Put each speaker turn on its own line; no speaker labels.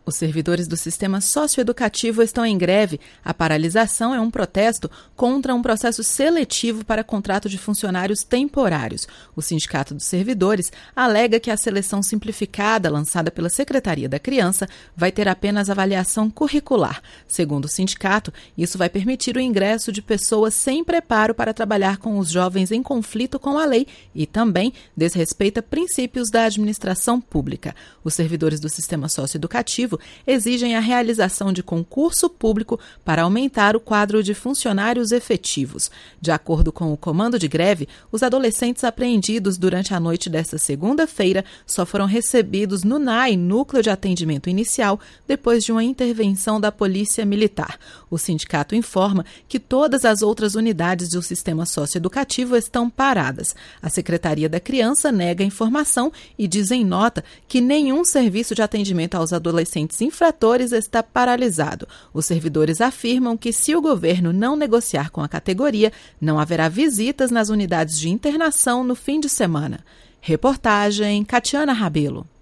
Os servidores do sistema socioeducativo estão em greve. A paralisação é um protesto contra um processo seletivo para contrato de funcionários temporários. O Sindicato dos Servidores alega que a seleção simplificada lançada pela Secretaria da Criança vai ter apenas avaliação curricular. Segundo o sindicato, isso vai permitir o ingresso de pessoas sem preparo para trabalhar com os jovens em conflito com a lei e também desrespeita princípios da administração pública. Os servidores do sistema socioeducativo exigem a realização de concurso público para aumentar o quadro de funcionários efetivos. De acordo com o comando de greve, os adolescentes apreendidos durante a noite desta segunda-feira só foram recebidos no NAI, Núcleo de Atendimento Inicial, depois de uma intervenção da Polícia Militar. O sindicato informa que todas as outras unidades do sistema socioeducativo estão paradas. A Secretaria da Criança nega a informação e diz em nota que nenhum serviço de atendimento aos adolescentes infratores está paralisado. Os servidores afirmam que, se o governo não negociar com a categoria, não haverá visitas nas unidades de internação no fim de semana. Reportagem Catiana Rabelo.